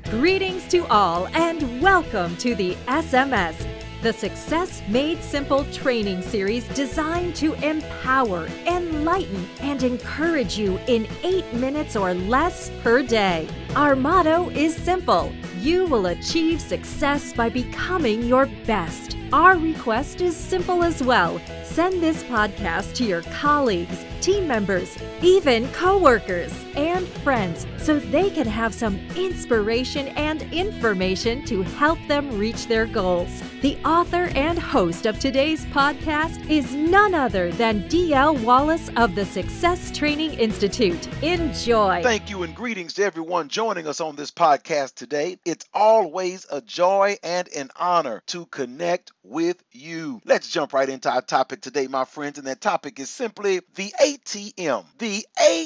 Greetings to all and welcome to the SMS, the Success Made Simple training series designed to empower, enlighten, and encourage you in 8 minutes or less per day. Our motto is simple: you will achieve success by becoming your best. Our request is simple as well. Send this podcast to your colleagues, team members, even coworkers, and friends so they can have some inspiration and information to help them reach their goals. The author and host of today's podcast is none other than D.L. Wallace of the Success Training Institute. Enjoy. Thank you and greetings to everyone joining us on this podcast today. It's always a joy and an honor to connect with you. Let's jump right into our topic today, my friends, and that topic is simply the ATM. The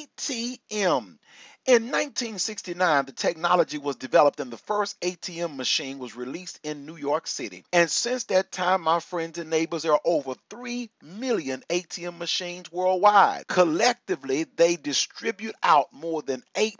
ATM. In 1969, the technology was developed and the first ATM machine was released in New York City. And since that time, my friends and neighbors, there are over 3 million ATM machines worldwide. Collectively, they distribute out more than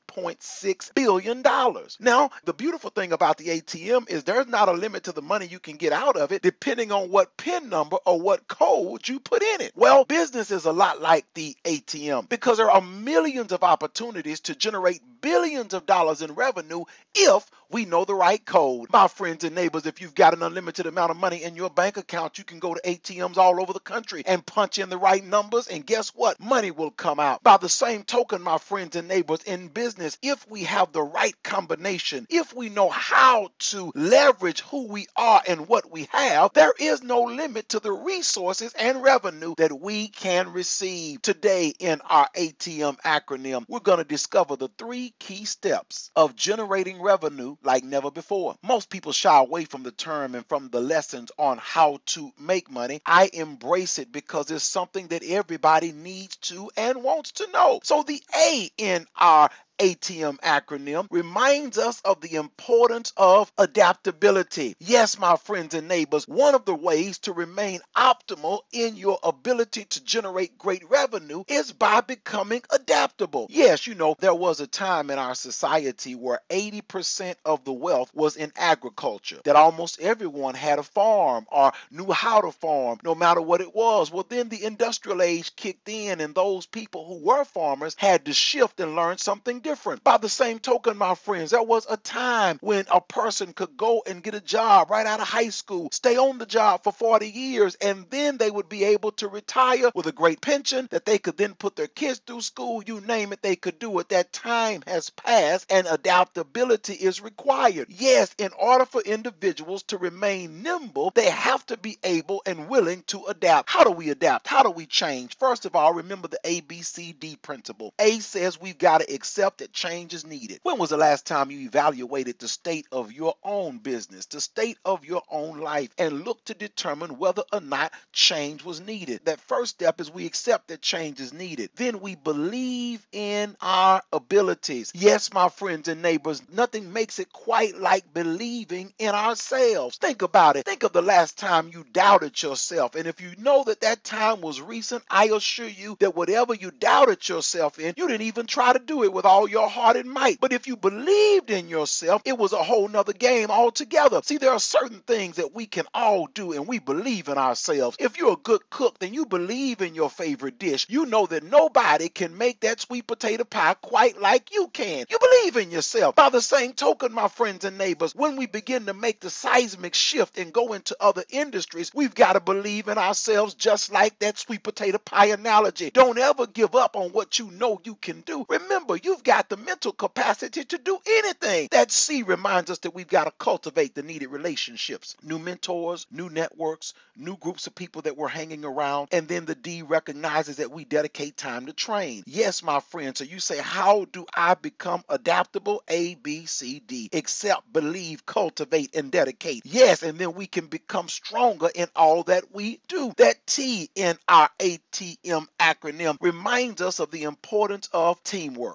$8.6 billion. Now, the beautiful thing about the ATM is there's not a limit to the money you can get out of it, depending on what PIN number or what code you put in it. Well, business is a lot like the ATM because there are millions of opportunities to generate billions of dollars in revenue if we know the right code. My friends and neighbors, if you've got an unlimited amount of money in your bank account, you can go to ATMs all over the country and punch in the right numbers, and guess what? Money will come out. By the same token, my friends and neighbors, in business, if we have the right combination, if we know how to leverage who we are and what we have, there is no limit to the resources and revenue that we can receive. Today in our ATM acronym, we're going to discover the 3 key steps of generating revenue like never before. Most people shy away from the term and from the lessons on how to make money. I embrace it because it's something that everybody needs to and wants to know. So the A in our ATM acronym reminds us of the importance of adaptability. Yes, my friends and neighbors, one of the ways to remain optimal in your ability to generate great revenue is by becoming adaptable. Yes, you know, there was a time in our society where 80% of the wealth was in agriculture, that almost everyone had a farm or knew how to farm, no matter what it was. Well, then the industrial age kicked in, and those people who were farmers had to shift and learn something different. By the same token, my friends, there was a time when a person could go and get a job right out of high school, stay on the job for 40 years, and then they would be able to retire with a great pension that they could then put their kids through school. You name it, they could do it. That time has passed and adaptability is required. Yes, in order for individuals to remain nimble, they have to be able and willing to adapt. How do we adapt? How do we change? First of all, remember the ABCD principle. A says we've got to accept that change is needed. When was the last time you evaluated the state of your own business, the state of your own life, and looked to determine whether or not change was needed? That first step is we accept that change is needed. Then we believe in our abilities. Yes, my friends and neighbors, nothing makes it quite like believing in ourselves. Think about it. Think of the last time you doubted yourself. And if you know that that time was recent, I assure you that whatever you doubted yourself in, you didn't even try to do it with all your heart and might. But if you believed in yourself, it was a whole nother game altogether. See, there are certain things that we can all do, and we believe in ourselves. If you're a good cook, then you believe in your favorite dish. You know that nobody can make that sweet potato pie quite like you can. You believe in yourself. By the same token, my friends and neighbors, when we begin to make the seismic shift and go into other industries, we've got to believe in ourselves, just like that sweet potato pie analogy. Don't ever give up on what you know you can do. Remember, you've got the mental capacity to do anything. That C reminds us that we've got to cultivate the needed relationships, new mentors, new networks, new groups of people that we're hanging around. And then the D recognizes that we dedicate time to train. Yes, my friend. So you say, how do I become adaptable? A, B, C, D. Accept, believe, cultivate, and dedicate. Yes, and then we can become stronger in all that we do. That T in our ATM acronym reminds us of the importance of teamwork. Now, you've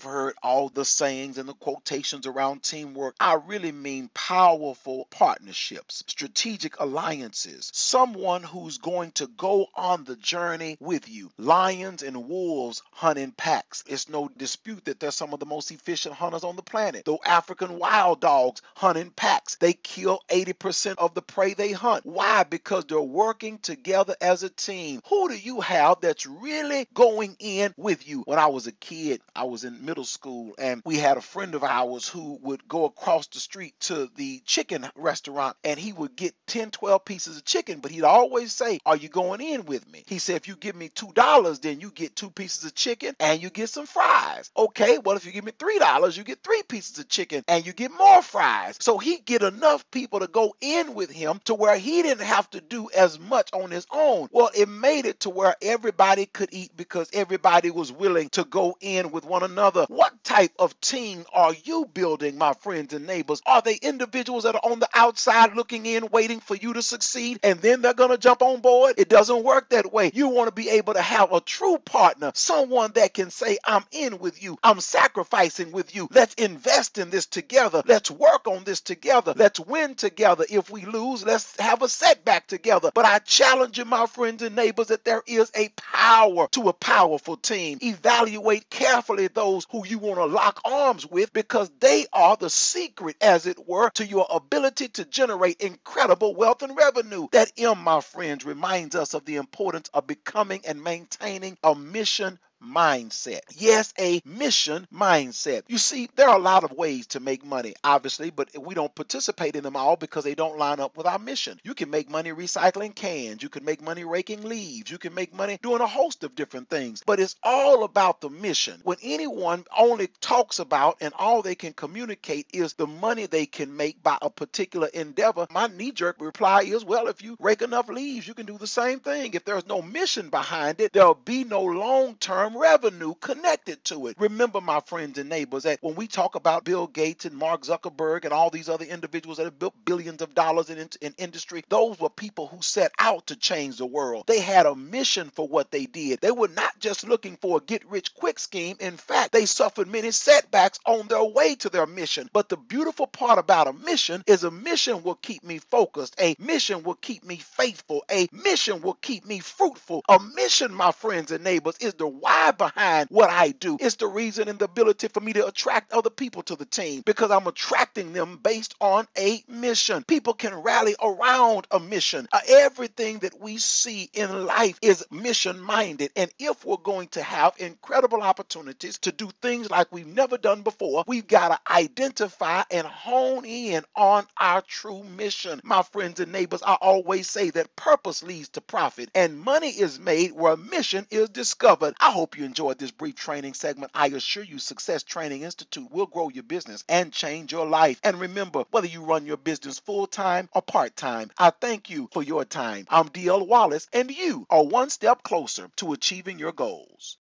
you've heard all the sayings and the quotations around teamwork. I really mean powerful partnerships, strategic alliances, someone who's going to go on the journey with you. Lions and wolves hunt in packs. It's no dispute that they're some of the most efficient hunters on the planet. Though African wild dogs hunt in packs, they kill 80% of the prey they hunt. Why? Because they're working together as a team. Who do you have that's really going in with you? When I was a kid, I was in middle school, and we had a friend of ours who would go across the street to the chicken restaurant, and he would get 10, 12 pieces of chicken, but he'd always say, "Are you going in with me?" He said, "If you give me $2, then you get 2 pieces of chicken and you get some fries." Okay, well, if you give me $3, you get 3 pieces of chicken and you get more fries. So he'd get enough people to go in with him to where he didn't have to do as much on his own. Well, it made it to where everybody could eat because everybody was willing to go in with one another. What type of team are you building, my friends and neighbors? Are they individuals that are on the outside looking in, waiting for you to succeed, and then they're going to jump on board? It doesn't work that way. You want to be able to have a true partner, someone that can say, "I'm in with you. I'm sacrificing with you. Let's invest in this together. Let's work on this together. Let's win together. If we lose, let's have a setback together." But I challenge you, my friends and neighbors, that there is a power to a powerful team. Evaluate carefully those who you want to lock arms with, because they are the secret, as it were, to your ability to generate incredible wealth and revenue. That my friends, reminds us of the importance of becoming and maintaining a mission mindset. Yes, a mission mindset. You see, there are a lot of ways to make money, obviously, but we don't participate in them all because they don't line up with our mission. You can make money recycling cans. You can make money raking leaves. You can make money doing a host of different things, but it's all about the mission. When anyone only talks about and all they can communicate is the money they can make by a particular endeavor, my knee-jerk reply is, well, if you rake enough leaves, you can do the same thing. If there's no mission behind it, there'll be no long-term revenue connected to it. Remember, my friends and neighbors, that when we talk about Bill Gates and Mark Zuckerberg and all these other individuals that have built billions of dollars in industry, those were people who set out to change the world. They had a mission for what they did. They were not just looking for a get-rich-quick scheme. In fact, they suffered many setbacks on their way to their mission. But the beautiful part about a mission is a mission will keep me focused. A mission will keep me faithful. A mission will keep me fruitful. A mission, my friends and neighbors, is the why behind what I do. It's the reason and the ability for me to attract other people to the team, because I'm attracting them based on a mission. People can rally around a mission. Everything that we see in life is mission minded. And if we're going to have incredible opportunities to do things like we've never done before, we've got to identify and hone in on our true mission. My friends and neighbors, I always say that purpose leads to profit, and money is made where mission is discovered. I hope you enjoyed this brief training segment. I assure you, Success Training Institute will grow your business and change your life. And remember, whether you run your business full-time or part-time, I thank you for your time. I'm DL Wallace, and you are one step closer to achieving your goals.